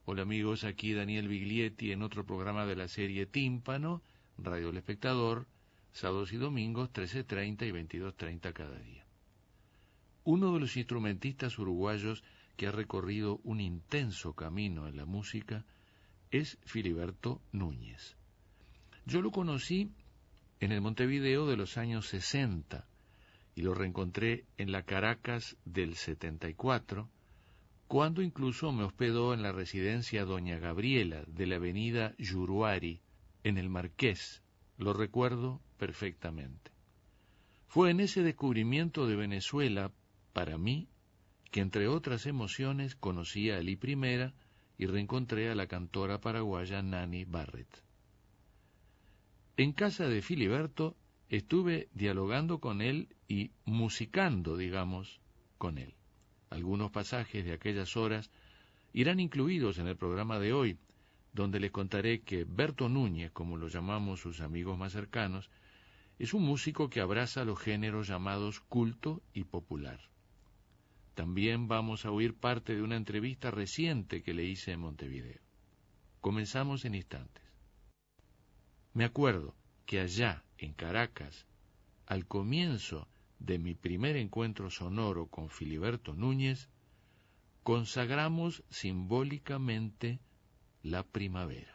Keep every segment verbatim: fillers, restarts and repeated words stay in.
Hola amigos, aquí Daniel Biglietti en otro programa de la serie Tímpano, Radio El Espectador, sábados y domingos, trece treinta y veintidós treinta cada día. Uno de los instrumentistas uruguayos que ha recorrido un intenso camino en la música es Filiberto Núñez. Yo lo conocí en el Montevideo de los años sesenta y lo reencontré en la Caracas del setenta y cuatro, cuando incluso me hospedó en la residencia Doña Gabriela de la avenida Yuruari, en el Marqués. Lo recuerdo perfectamente. Fue en ese descubrimiento de Venezuela, para mí, que entre otras emociones conocí a Elí Primera y reencontré a la cantora paraguaya Nani Barrett. En casa de Filiberto estuve dialogando con él y musicando, digamos, con él. Algunos pasajes de aquellas horas irán incluidos en el programa de hoy, donde les contaré que Berto Núñez, como lo llamamos sus amigos más cercanos, es un músico que abraza los géneros llamados culto y popular. También vamos a oír parte de una entrevista reciente que le hice en Montevideo. Comenzamos en instantes. Me acuerdo que allá, en Caracas, al comienzo de mi primer encuentro sonoro con Filiberto Núñez, consagramos simbólicamente la primavera.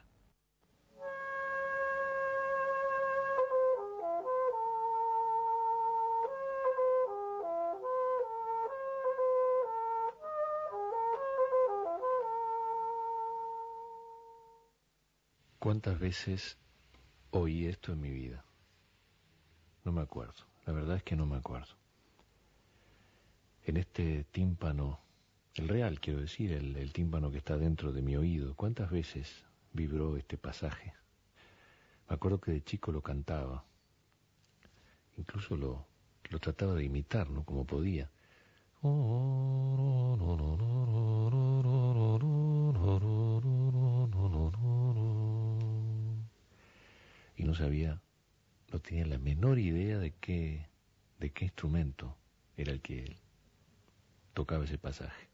¿Cuántas veces oí esto en mi vida? No me acuerdo, la verdad es que no me acuerdo. En este tímpano, el real quiero decir, el, el tímpano que está dentro de mi oído, ¿cuántas veces vibró este pasaje? Me acuerdo que de chico lo cantaba, incluso lo, lo trataba de imitar, ¿no? Como podía. Y no sabía, no tenía la menor idea de qué, de qué instrumento era el que él tocaba ese pasaje.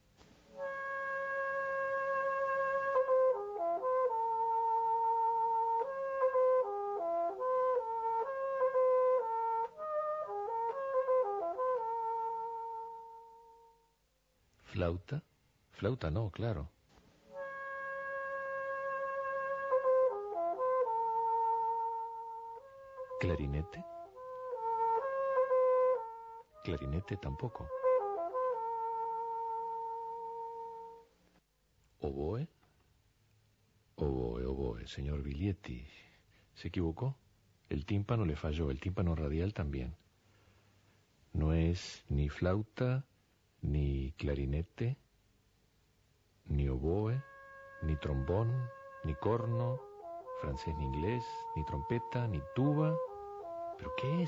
¿Flauta? Flauta no, claro. ¿Clarinete? Clarinete tampoco. ¿Oboe? Oboe, oboe, señor Biglietti. ¿Se equivocó? El tímpano le falló, el tímpano radial también. No es ni flauta, ni clarinete, ni oboe, ni trombón, ni corno, francés ni inglés, ni trompeta, ni tuba. ¿Pero qué es?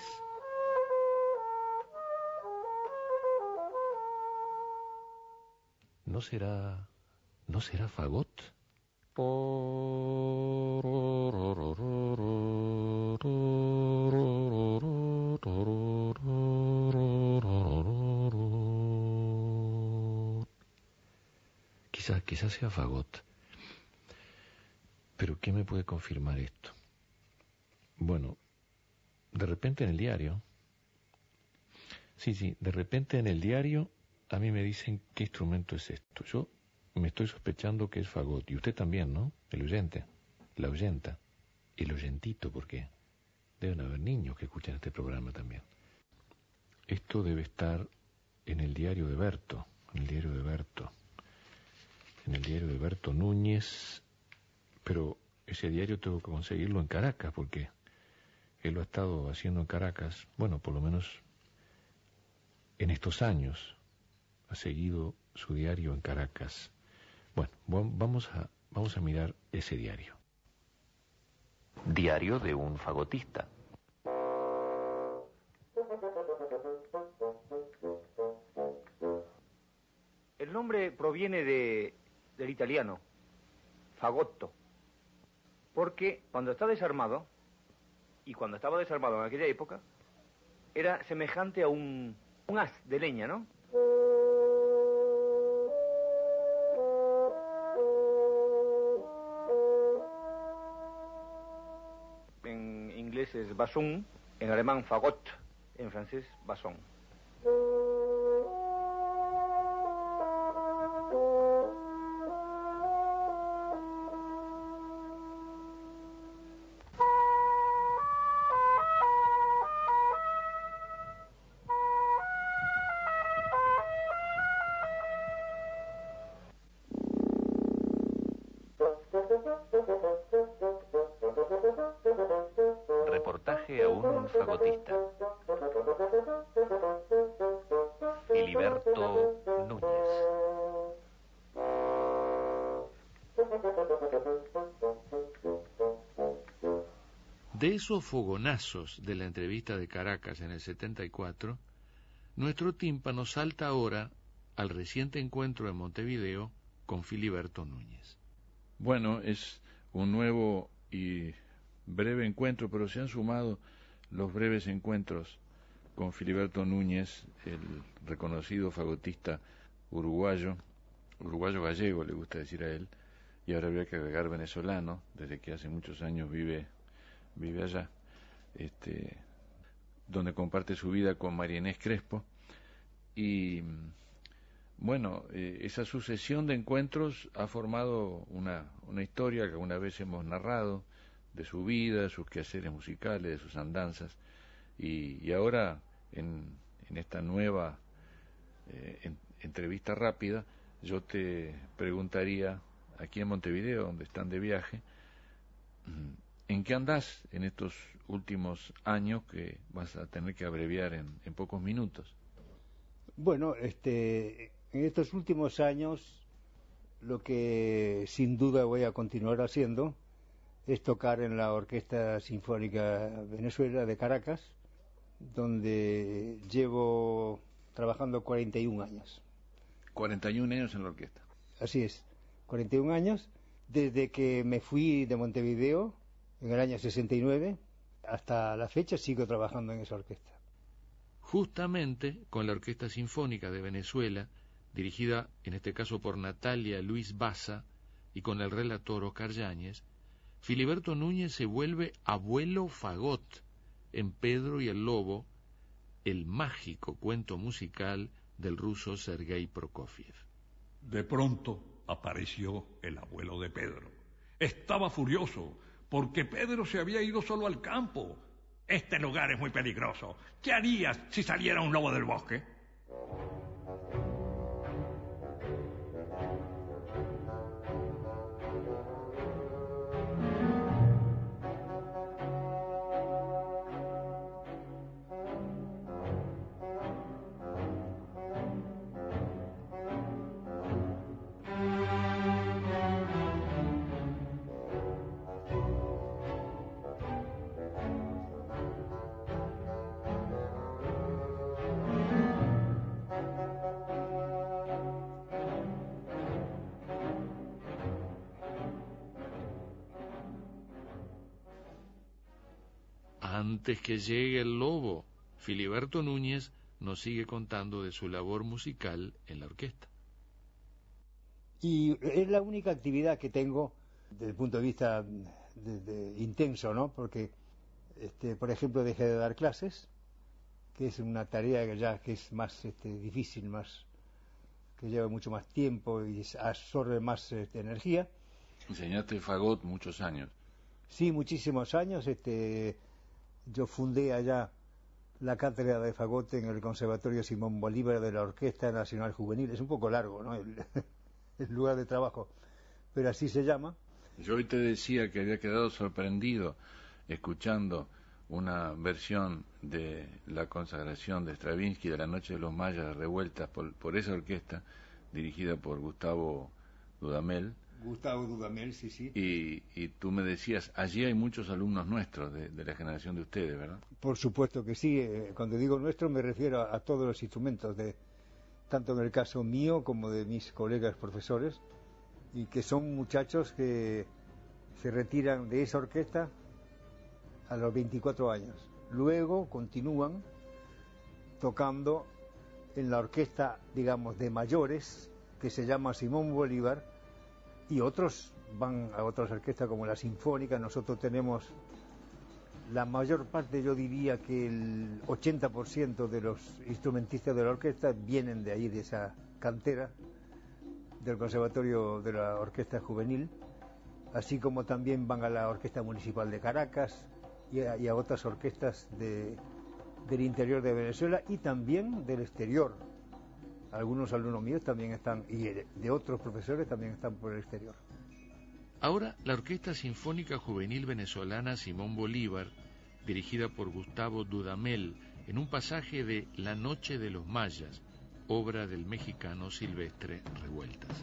¿No será... ¿No será fagot? Quizás, quizás sea fagot. ¿Pero qué me puede confirmar esto? Bueno, de repente en el diario... Sí, sí, de repente en el diario a mí me dicen qué instrumento es esto. Yo me estoy sospechando que es fagot. Y usted también, ¿no? El oyente, la oyenta, el oyentito, porque deben haber niños que escuchan este programa también. Esto debe estar en el diario de Berto, en el diario de Berto, en el diario de Berto Núñez, pero ese diario tengo que conseguirlo en Caracas, porque él lo ha estado haciendo en Caracas, bueno, por lo menos en estos años ha seguido su diario en Caracas. Bueno, vamos a, vamos a mirar ese diario. Diario de un fagotista. El nombre proviene de, del italiano, fagotto, porque cuando está desarmado, y cuando estaba desarmado en aquella época, era semejante a un, un haz de leña, ¿no? es basún, en alemán fagot, en francés basón. Reportaje a un fagotista. Filiberto Núñez. De esos fogonazos de la entrevista de Caracas en el setenta y cuatro, nuestro tímpano salta ahora al reciente encuentro en Montevideo con Filiberto Núñez. Bueno, es un nuevo y breve encuentro, pero se han sumado los breves encuentros con Filiberto Núñez, el reconocido fagotista uruguayo, uruguayo gallego le gusta decir a él, y ahora habría que agregar venezolano, desde que hace muchos años vive, vive allá, este, donde comparte su vida con María Inés Crespo, y bueno, eh, esa sucesión de encuentros ha formado una, una historia que alguna vez hemos narrado, de su vida, de sus quehaceres musicales, de sus andanzas, y, y ahora en, en esta nueva eh, en, entrevista rápida, yo te preguntaría, aquí en Montevideo, donde están de viaje, ¿en qué andás en estos últimos años que vas a tener que abreviar en, en pocos minutos? Bueno, este, en estos últimos años, lo que sin duda voy a continuar haciendo es tocar en la Orquesta Sinfónica Venezuela de Caracas, donde llevo trabajando cuarenta y un años. cuarenta y un años en la orquesta. Así es, cuarenta y un años, desde que me fui de Montevideo en el año sesenta y nueve, hasta la fecha sigo trabajando en esa orquesta. Justamente con la Orquesta Sinfónica de Venezuela, dirigida en este caso por Natalia Luis Baza y con el relator Oscar Yáñez, Filiberto Núñez se vuelve abuelo fagot en Pedro y el Lobo, el mágico cuento musical del ruso Sergei Prokofiev. De pronto apareció el abuelo de Pedro. Estaba furioso porque Pedro se había ido solo al campo. Este lugar es muy peligroso. ¿Qué harías si saliera un lobo del bosque? Antes que llegue el lobo, Filiberto Núñez nos sigue contando de su labor musical en la orquesta. Y es la única actividad que tengo desde el punto de vista de, de intenso, ¿no? Porque, este, por ejemplo, dejé de dar clases, que es una tarea que ya que es más este, difícil, más que lleva mucho más tiempo y absorbe más este, energía. Enseñaste fagot muchos años. Sí, muchísimos años. Este, yo fundé allá la cátedra de fagot en el Conservatorio Simón Bolívar de la Orquesta Nacional Juvenil. Es un poco largo, ¿no? El, el lugar de trabajo, pero así se llama. Yo hoy te decía que había quedado sorprendido escuchando una versión de la consagración de Stravinsky de la Noche de los Mayas revueltas por, por esa orquesta dirigida por Gustavo Dudamel. Gustavo Dudamel, sí, sí. Y, y tú me decías, allí hay muchos alumnos nuestros de, de la generación de ustedes, ¿verdad? Por supuesto que sí. Cuando digo nuestro me refiero a, a todos los instrumentos, de tanto en el caso mío como de mis colegas profesores, y que son muchachos que se retiran de esa orquesta a los veinticuatro años. Luego continúan tocando en la orquesta, digamos, de mayores, que se llama Simón Bolívar, y otros van a otras orquestas como la Sinfónica. Nosotros tenemos la mayor parte, yo diría que el ochenta por ciento de los instrumentistas de la orquesta vienen de ahí, de esa cantera del Conservatorio de la Orquesta Juvenil, así como también van a la Orquesta Municipal de Caracas y a, y a otras orquestas de, del interior de Venezuela y también del exterior. Algunos alumnos míos también están, y de otros profesores también están por el exterior. Ahora, la Orquesta Sinfónica Juvenil Venezolana Simón Bolívar, dirigida por Gustavo Dudamel, en un pasaje de La Noche de los Mayas, obra del mexicano Silvestre Revueltas.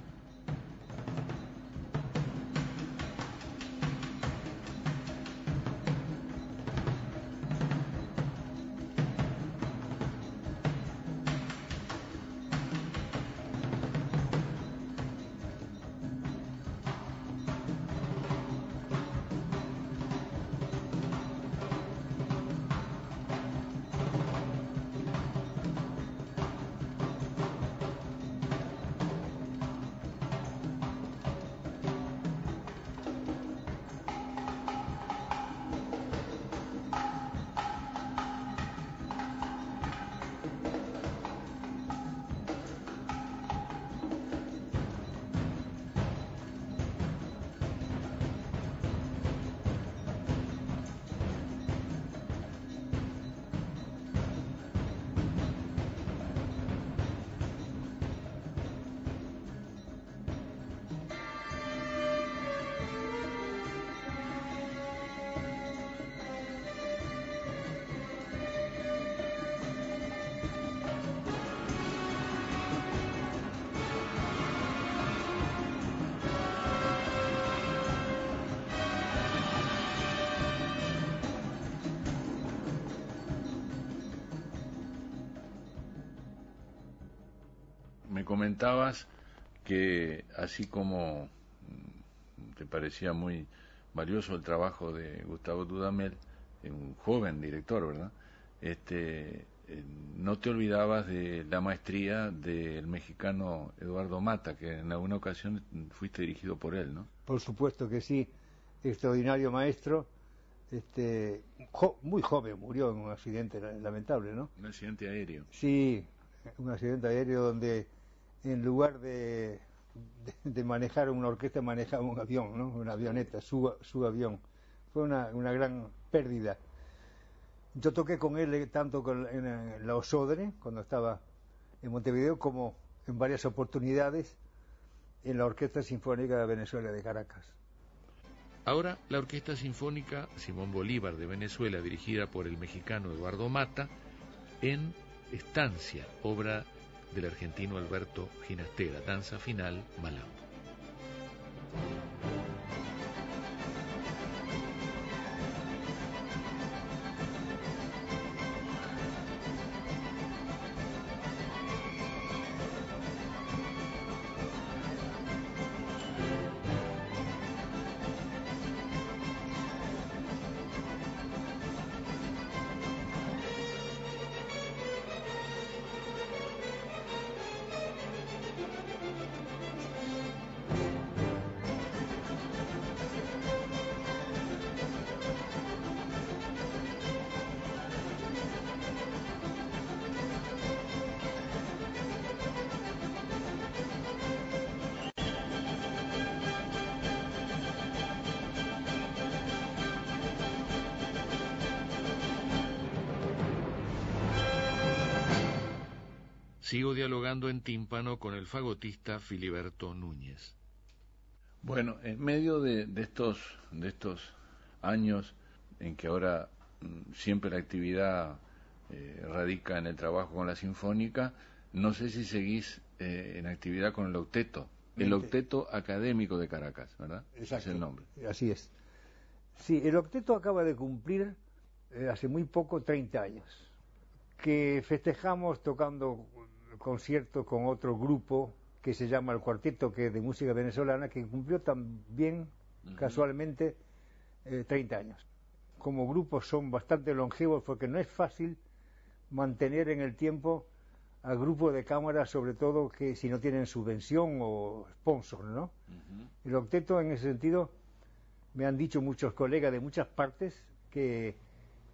Me comentabas que así como te parecía muy valioso el trabajo de Gustavo Dudamel, un joven director, ¿verdad? Este, no te olvidabas de la maestría del mexicano Eduardo Mata, que en alguna ocasión fuiste dirigido por él, ¿no? Por supuesto que sí, extraordinario maestro, este, jo muy joven, murió en un accidente lamentable, ¿no? Un accidente aéreo. Sí, un accidente aéreo donde en lugar de, de, de manejar una orquesta manejaba un avión, ¿no? Una avioneta, su, su avión. Fue una, una gran pérdida. Yo toqué con él tanto con, en, en la Osodre, cuando estaba en Montevideo, como en varias oportunidades en la Orquesta Sinfónica de Venezuela de Caracas. Ahora, la Orquesta Sinfónica Simón Bolívar de Venezuela, dirigida por el mexicano Eduardo Mata, en Estancia, obra del argentino Alberto Ginastera, danza final, Malambo. Sigo dialogando en tímpano con el fagotista Filiberto Núñez. Bueno, en medio de, de estos de estos años en que ahora mm, siempre la actividad eh, radica en el trabajo con la Sinfónica, no sé si seguís eh, en actividad con el octeto, el octeto académico de Caracas, ¿verdad? Exacto, es el nombre. Así es. Sí, el octeto acaba de cumplir eh, hace muy poco treinta años, que festejamos tocando conciertos con otro grupo que se llama el Cuarteto, que es de música venezolana, que cumplió también uh-huh. casualmente eh, treinta años. Como grupos son bastante longevos porque no es fácil mantener en el tiempo a grupos de cámara, sobre todo que si no tienen subvención o sponsor, ¿no? Uh-huh. El octeto, en ese sentido, me han dicho muchos colegas de muchas partes que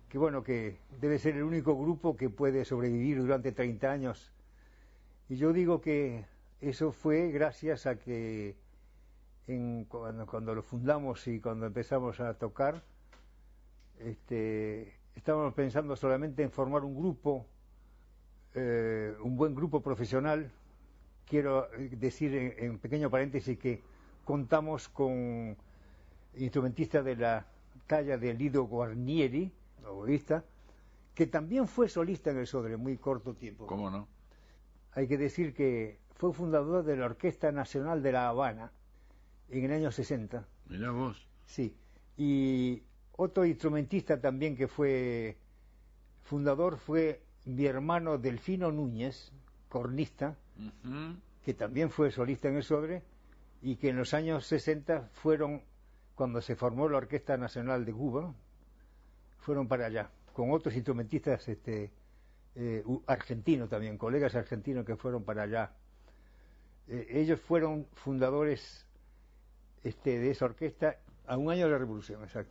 que bueno, que debe ser el único grupo que puede sobrevivir durante treinta años. Y yo digo que eso fue gracias a que en, cuando, cuando lo fundamos y cuando empezamos a tocar, este, estábamos pensando solamente en formar un grupo, eh, un buen grupo profesional. Quiero decir en, en pequeño paréntesis que contamos con instrumentistas de la talla de Lido Guarnieri, oboísta, que también fue solista en el Sodre, muy corto tiempo. ¿Cómo no? Hay que decir que fue fundador de la Orquesta Nacional de La Habana en el año sesenta. Mirá vos. Sí. Y otro instrumentista también que fue fundador fue mi hermano Delfino Núñez, cornista, uh-huh. que también fue solista en el Sodre, y que en los años sesenta fueron, cuando se formó la Orquesta Nacional de Cuba, fueron para allá, con otros instrumentistas este, eh, argentinos también, colegas argentinos que fueron para allá. Eh, ellos fueron fundadores este, de esa orquesta a un año de la Revolución, exacto.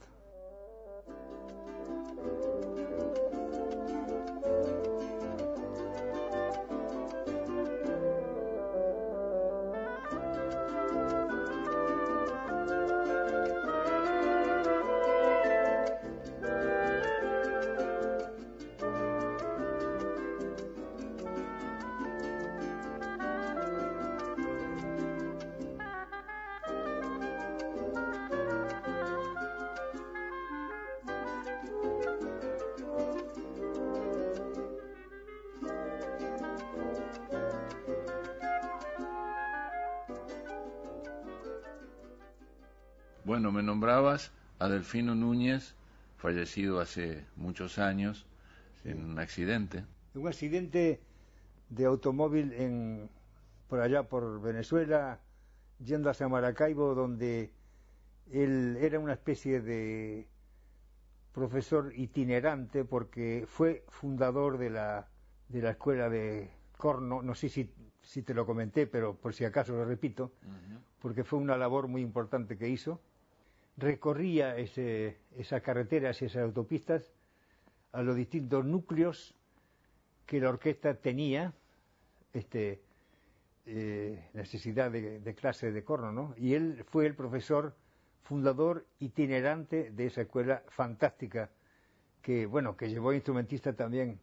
Bueno, me nombrabas a Delfino Núñez, fallecido hace muchos años, sí. en un accidente. Un accidente de automóvil en por allá por Venezuela, yendo hacia Maracaibo, donde él era una especie de profesor itinerante, porque fue fundador de la de la escuela de corno. No sé si, si te lo comenté, pero por si acaso lo repito, uh-huh. porque fue una labor muy importante que hizo. Recorría ese, esas carreteras y esas autopistas a los distintos núcleos que la orquesta tenía este, eh, necesidad de, de clase de corno, ¿no? Y él fue el profesor fundador itinerante de esa escuela fantástica que, bueno, que llevó a instrumentistas también,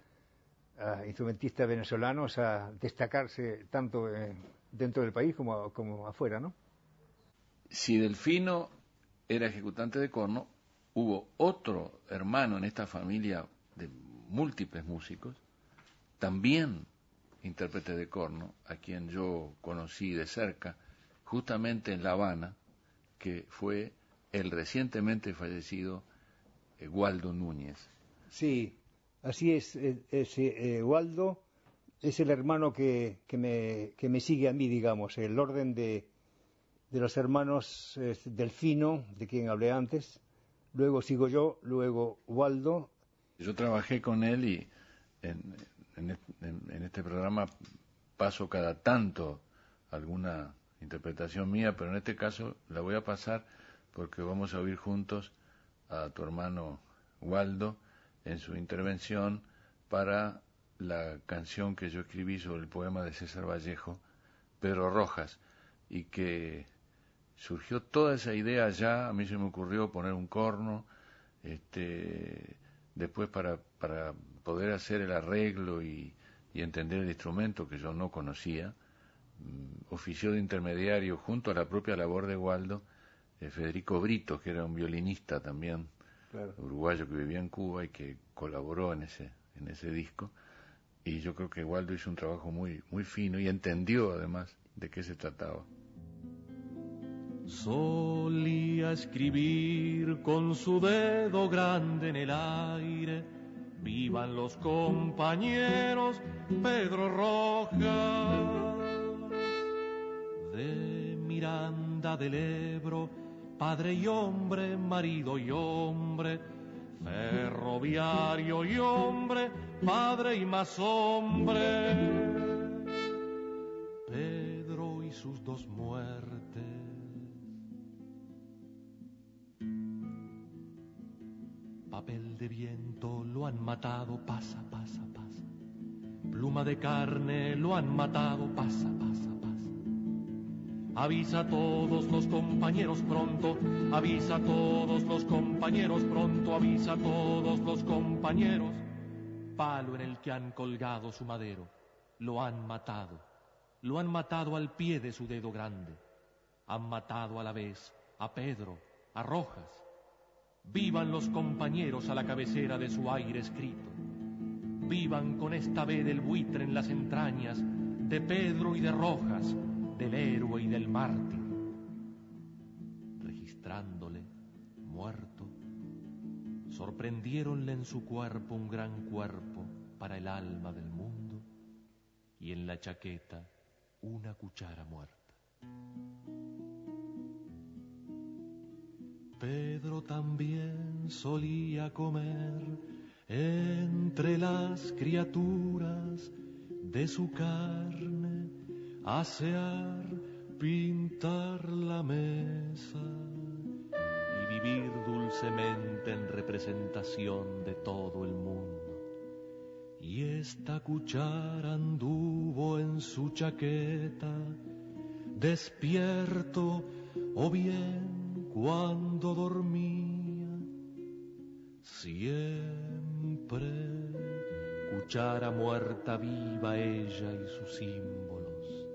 a instrumentistas venezolanos a destacarse tanto eh, dentro del país como, como afuera, ¿no? Si Delfino era ejecutante de corno, hubo otro hermano en esta familia de múltiples músicos, también intérprete de corno, a quien yo conocí de cerca, justamente en La Habana, que fue el recientemente fallecido eh, Waldo Núñez. Sí, así es, es eh, Waldo es el hermano que, que, me, que me sigue a mí, digamos, el orden de de los hermanos eh, Delfino, de quien hablé antes, luego sigo yo, luego Waldo. Yo trabajé con él y en, en, en, en este programa paso cada tanto alguna interpretación mía, pero en este caso la voy a pasar porque vamos a oír juntos a tu hermano Waldo en su intervención para la canción que yo escribí sobre el poema de César Vallejo, Pedro Rojas, y que surgió toda esa idea allá. A mí se me ocurrió poner un corno, este, después para, para poder hacer el arreglo y, y entender el instrumento que yo no conocía, mm, ofició de intermediario junto a la propia labor de Waldo, eh, Federico Brito, que era un violinista también, claro. uruguayo que vivía en Cuba y que colaboró en ese, en ese disco, y yo creo que Waldo hizo un trabajo muy, muy fino y entendió además de qué se trataba. Solía escribir con su dedo grande en el aire: vivan los compañeros Pedro Rojas. De Miranda del Ebro, padre y hombre, marido y hombre, ferroviario y hombre, padre y más hombre. Pedro y sus dos muertes. Papel de viento lo han matado, pasa, pasa, pasa. Pluma de carne lo han matado, pasa, pasa, pasa. Avisa a todos los compañeros pronto, avisa a todos los compañeros pronto, avisa a todos los compañeros. Palo en el que han colgado su madero, lo han matado, lo han matado al pie de su dedo grande. Han matado a la vez a Pedro, a Rojas. Vivan los compañeros a la cabecera de su aire escrito. Vivan con esta B del buitre en las entrañas, de Pedro y de Rojas, del héroe y del mártir. Registrándole, muerto, sorprendiéronle en su cuerpo un gran cuerpo para el alma del mundo, y en la chaqueta una cuchara muerta. Pedro también solía comer entre las criaturas de su carne, asear, pintar la mesa y vivir dulcemente en representación de todo el mundo. Y esta cuchara anduvo en su chaqueta, despierto o bien cuando dormía, siempre cuchara muerta viva ella y sus símbolos.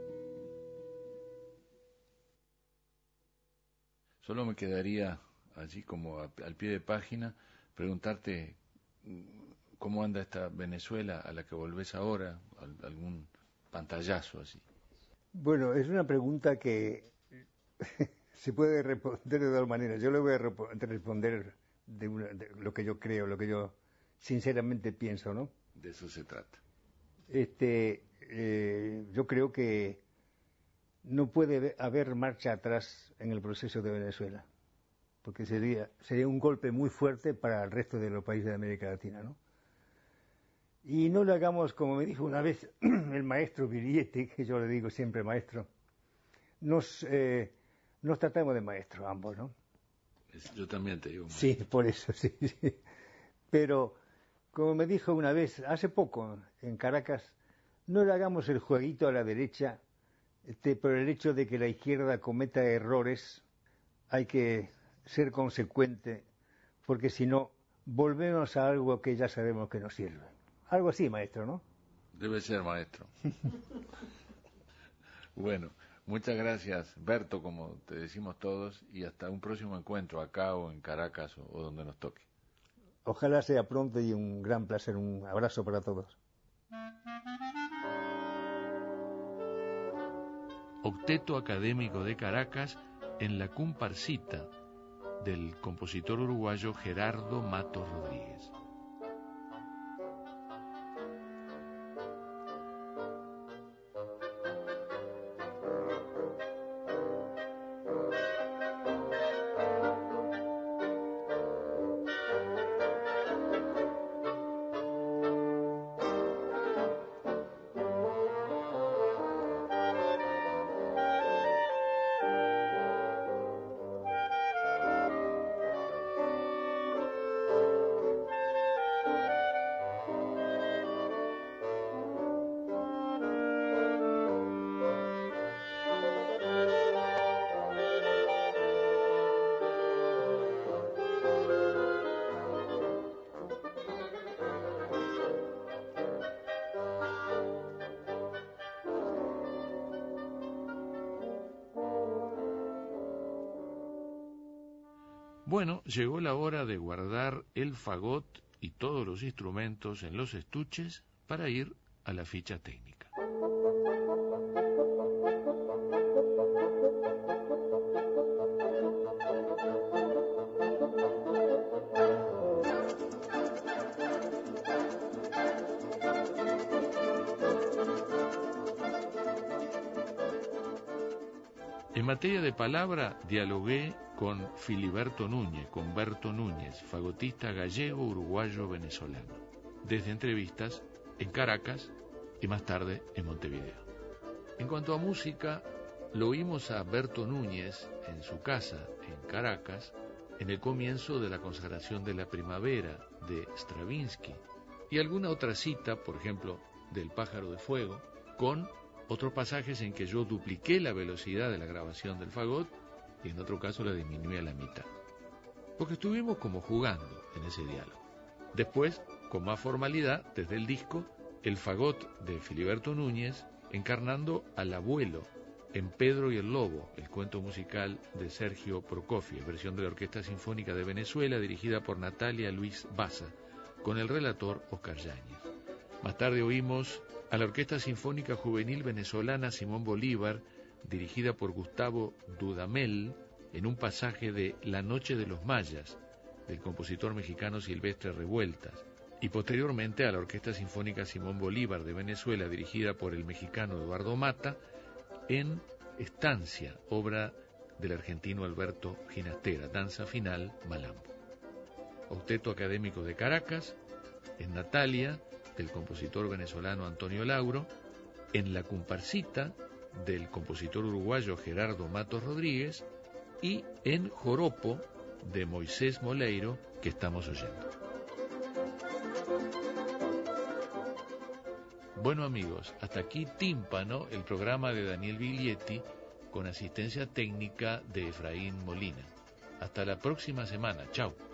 Solo me quedaría allí como a, al pie de página preguntarte cómo anda esta Venezuela a la que volvés ahora, algún pantallazo así. Bueno, es una pregunta que se puede responder de dos maneras. Yo le voy a responder de, una, de lo que yo creo, lo que yo sinceramente pienso, ¿no? De eso se trata. Este, eh, yo creo que no puede haber marcha atrás en el proceso de Venezuela, porque sería, sería un golpe muy fuerte para el resto de los países de América Latina, ¿no? Y no le hagamos, como me dijo una vez el maestro Viglietti, que yo le digo siempre maestro, nos... Eh, Nos tratamos de maestros ambos, ¿no? Yo también te digo maestro. Sí, por eso, sí, sí. Pero, como me dijo una vez, hace poco, en Caracas, no le hagamos el jueguito a la derecha, este, por el hecho de que la izquierda cometa errores, hay que ser consecuente, porque si no, volvemos a algo que ya sabemos que nos sirve. Algo así, maestro, ¿no? Debe ser, maestro. Bueno. Muchas gracias, Berto, como te decimos todos, y hasta un próximo encuentro acá o en Caracas o, o donde nos toque. Ojalá sea pronto y un gran placer. Un abrazo para todos. Octeto Académico de Caracas en la comparsita del compositor uruguayo Gerardo Matos Rodríguez. Bueno, llegó la hora de guardar el fagot y todos los instrumentos en los estuches para ir a la ficha técnica. En materia de palabra, dialogué con Filiberto Núñez, con Berto Núñez, fagotista gallego, uruguayo, venezolano, desde entrevistas en Caracas y más tarde en Montevideo. En cuanto a música, lo oímos a Berto Núñez en su casa, en Caracas, en el comienzo de la consagración de la primavera de Stravinsky, y alguna otra cita, por ejemplo, del Pájaro de Fuego, con otros pasajes en que yo dupliqué la velocidad de la grabación del fagot y en otro caso la disminuí a la mitad. Porque estuvimos como jugando en ese diálogo. Después, con más formalidad, desde el disco, el fagot de Filiberto Núñez, encarnando al abuelo en Pedro y el Lobo, el cuento musical de Sergio Prokofiev, versión de la Orquesta Sinfónica de Venezuela, dirigida por Natalia Luis Baza, con el relator Oscar Yáñez. Más tarde oímos a la Orquesta Sinfónica Juvenil Venezolana Simón Bolívar, dirigida por Gustavo Dudamel, en un pasaje de La Noche de los Mayas, del compositor mexicano Silvestre Revueltas, y posteriormente a la Orquesta Sinfónica Simón Bolívar de Venezuela, dirigida por el mexicano Eduardo Mata, en Estancia, obra del argentino Alberto Ginastera, Danza Final, Malambo. Octeto Académico de Caracas, en Natalia, del compositor venezolano Antonio Lauro, en La Comparsita, del compositor uruguayo Gerardo Matos Rodríguez, y en Joropo, de Moisés Moleiro, que estamos oyendo. Bueno amigos, hasta aquí Tímpano, el programa de Daniel Biglietti, con asistencia técnica de Efraín Molina. Hasta la próxima semana. Chao.